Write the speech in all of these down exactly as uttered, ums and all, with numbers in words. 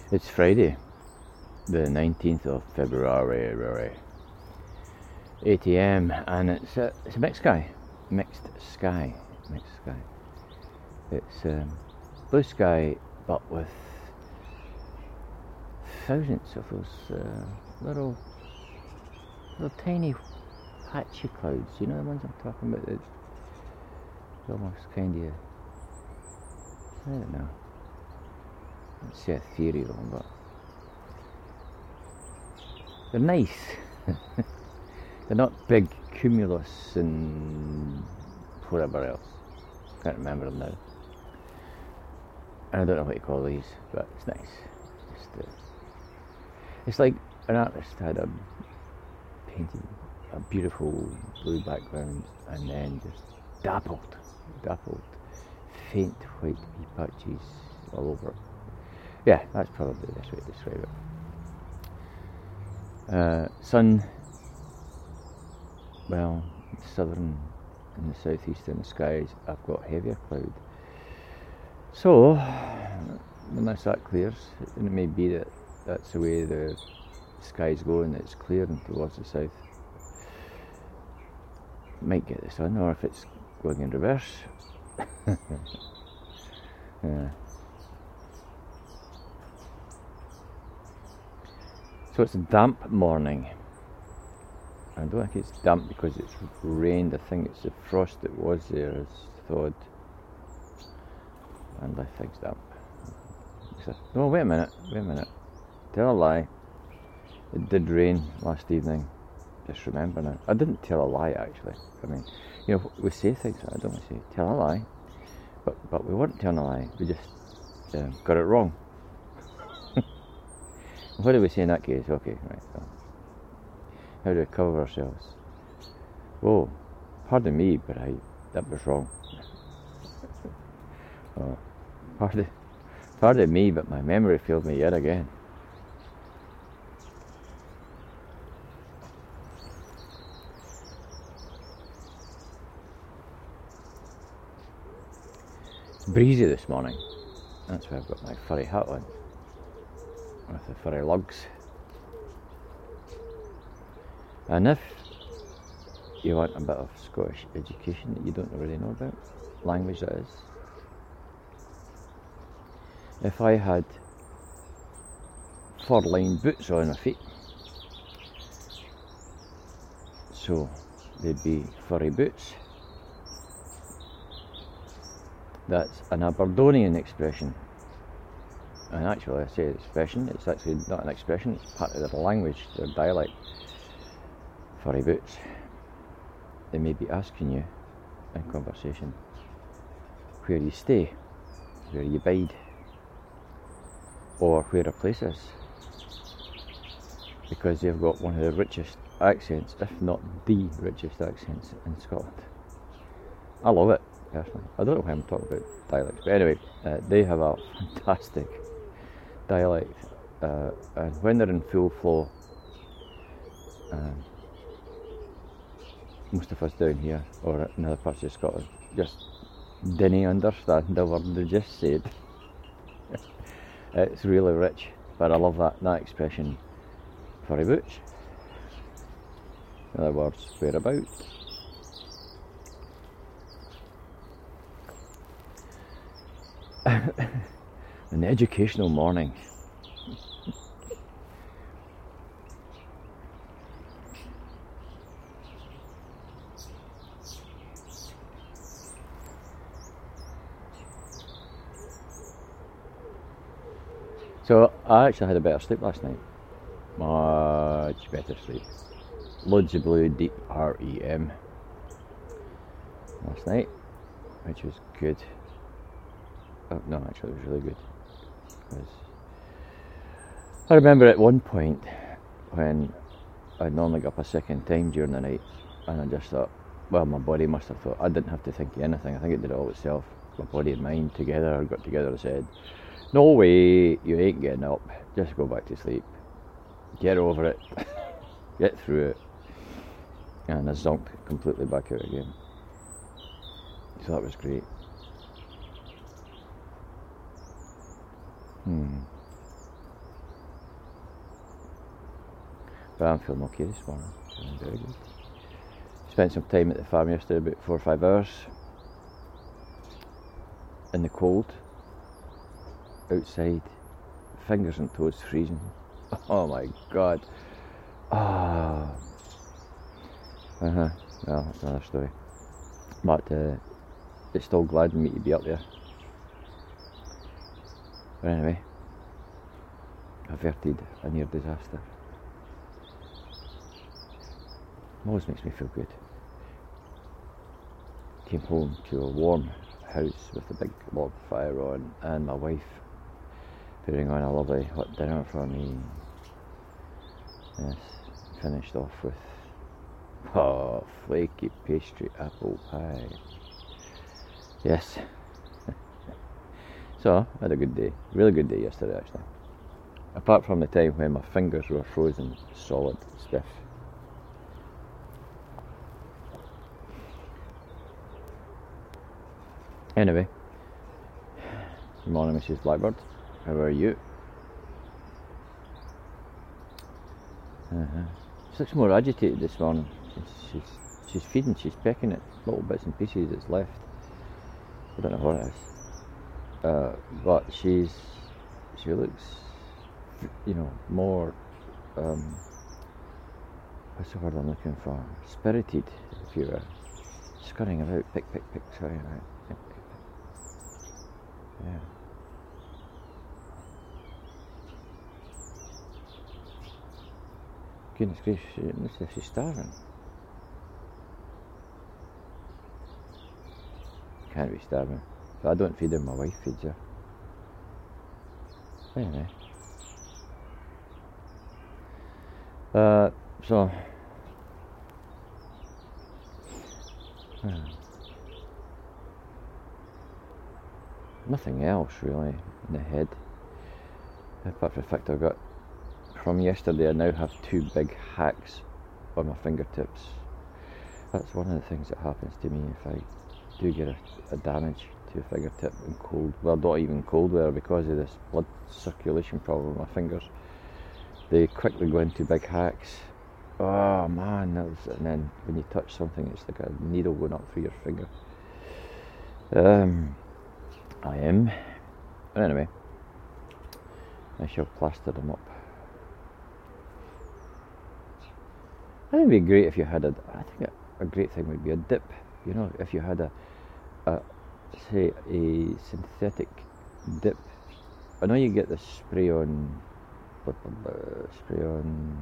It's Friday, the nineteenth of February, eight a m and it's a, it's a mixed sky, mixed sky, mixed sky. It's um, blue sky, but with thousands of those uh, little, little tiny patchy clouds. You know the ones I'm talking about? It's almost kind of, I don't know. Let's say ethereal, but they're nice. They're not big cumulus and whatever else. Can't remember them now. And I don't know what you call these, but it's nice. Just, uh, it's like an artist had a painted a beautiful blue background and then just dappled, dappled, faint white wee patches all over it. Yeah, that's probably the best way to describe it. Uh, sun, well, southern and the southeastern skies, I've got heavier cloud. So, unless that clears, and it may be that that's the way the sky's going, it's clearing towards the south. Might get the sun, or if it's going in reverse. Yeah. So it's a damp morning. I don't think it's damp because it's rained. I think it's the frost that was there has thawed and left things damp. So, no, wait a minute, wait a minute. Tell a lie. It did rain last evening. Just remember now. I didn't tell a lie actually. I mean, you know, we say things, I don't want to say tell a lie. But but we weren't telling a lie. We just uh, got it wrong. What do we say in that case? Okay, right. So how do we cover ourselves? Oh, pardon me, but I that was wrong. Oh, pardon, pardon me, but my memory failed me yet again. It's breezy this morning. That's why I've got my furry hat on. With the furry lugs. And if you want a bit of Scottish education that you don't really know about, language that is, if I had fur-lined boots on my feet, so they'd be furry boots. That's an Aberdonian expression. And actually I say expression, it's actually not an expression, it's part of their language, their dialect. Furry boots. They may be asking you in conversation where you stay, where you bide, or where a place is. Because they've got one of the richest accents, if not the richest accents in Scotland. I love it, personally. I don't know why I'm talking about dialects, but anyway, uh, they have a fantastic dialect, uh, and when they're in full flow, um, most of us down here or in other parts of Scotland just didn't understand the word they just said. It's really rich, but I love that, that expression, furry boots. In other words, whereabouts. An educational morning. So I actually had a better sleep last night. Much better sleep. Loads of blue, deep R E M last night, which was good. Oh, no, actually it was really good. Because I remember at one point when I'd normally get up a second time during the night, and I just thought, well, my body must have thought, I didn't have to think of anything, I think it did it all itself. My body and mind together got together and said, no way, you ain't getting up, just go back to sleep. Get over it, get through it. And I zonked completely back out again. So that was great. Hmm. but I'm feeling okay this morning. Feeling very good. Spent some time at the farm yesterday, about four or five hours in the cold, outside, fingers and toes freezing. Oh my god. Ah. Oh. Uh-huh. Well, that's another story. But uh, it's still glad me to be up there. But anyway, averted a near disaster. Always makes me feel good. Came home to a warm house with a big log fire on, and my wife putting on a lovely hot dinner for me. Yes, finished off with oh, flaky pastry apple pie. Yes. So, I had a good day. Really good day yesterday, actually. Apart from the time when my fingers were frozen solid, stiff. Anyway, good morning, Missus Blackbird. How are you? Uh-huh. She looks more agitated this morning. She's, she's, she's feeding, she's pecking at little bits and pieces that's left. I don't know what it is. Uh, but she's, she looks, you know, more, um, what's the word I'm looking for? Spirited, if you were. Scurrying about, pick, pick, pick, scurrying about. Pick, pick, pick. Yeah. Goodness gracious, it looks as if she's starving. Can't be starving. But I don't feed her, my wife feeds her. Anyway. Uh, so. Uh, nothing else really in the head. Apart from the fact I've got, from yesterday I now have two big hacks on my fingertips. That's one of the things that happens to me if I do get a, a damage to a fingertip in cold, well not even cold weather, because of this blood circulation problem with my fingers. They quickly go into big hacks. Oh man, that was, and then when you touch something it's like a needle going up through your finger. Um, I am. But anyway, I shall plaster them up. I think it'd be great if you had a, I think a, a great thing would be a dip. You know, if you had a, a, say a synthetic dip. I know you get the spray on, blah, blah, blah, spray on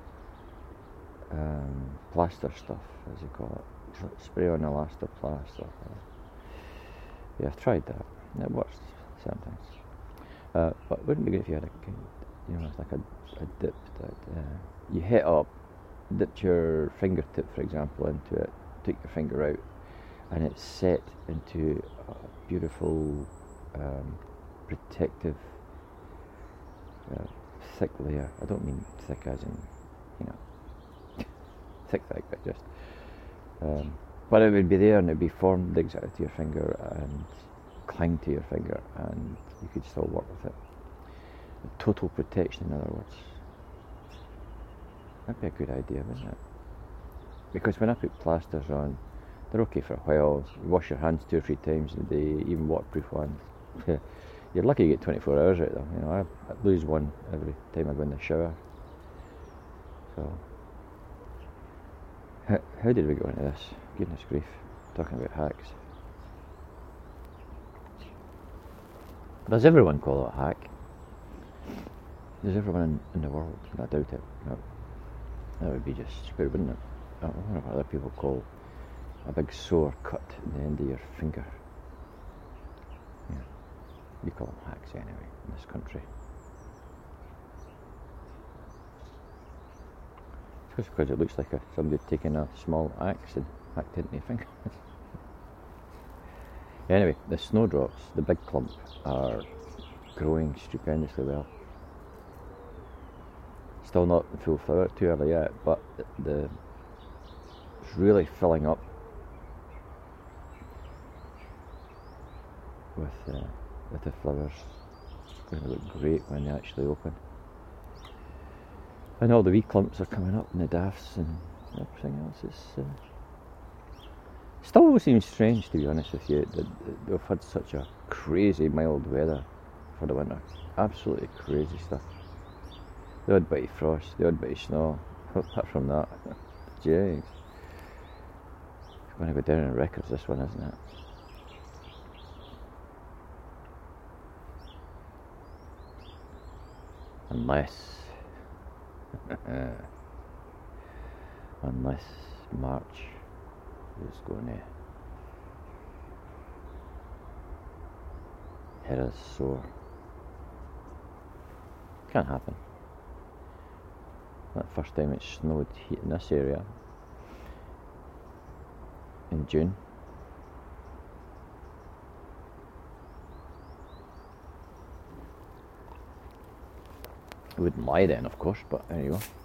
um, plaster stuff, as you call it. Spray on elastoplast stuff. Yeah, I've tried that. It works sometimes. Uh, but it wouldn't be good if you had a, you know, it's like a, a dip that uh, you hit up, dipped your fingertip, for example, into it, took your finger out, and it's set into a beautiful um, protective uh, thick layer. I don't mean thick as in, you know, thick thick, but just um, but it would be there and it would be formed, digs out to your finger and cling to your finger, and you could still work with it. Total protection, in other words. That'd be a good idea, wouldn't it? Because when I put plasters on, they're okay for a while. You wash your hands two or three times a day, even waterproof ones. You're lucky you get twenty-four hours out of them. You know, I, I lose one every time I go in the shower. So, how, how did we go into this? Goodness grief, talking about hacks. Does everyone call it a hack? Does everyone in, in the world? I doubt it. No. That would be just stupid, wouldn't it? I wonder what other people call a big sore cut at the end of your finger. Yeah. We call them hacks anyway in this country. It's just because it looks like a, somebody had taken a small axe and hacked into your finger. Anyway, the snowdrops, the big clump, are growing stupendously well. Still not in full flower, too early yet, but the, the it's really filling up with uh, with the flowers. It's going to look great when they actually open. And all the wee clumps are coming up and the daffs and everything else. It's uh, still seems strange, to be honest with you, that we've had such a crazy mild weather for the winter. Absolutely crazy stuff. The odd bit of frost, the odd bit of snow. Apart from that, jeez. It's going to go down in records, this one, isn't it? Unless, unless March is going to hit us sore. Can't happen. That first time it snowed here in this area in June. I wouldn't lie then, of course, but there you go.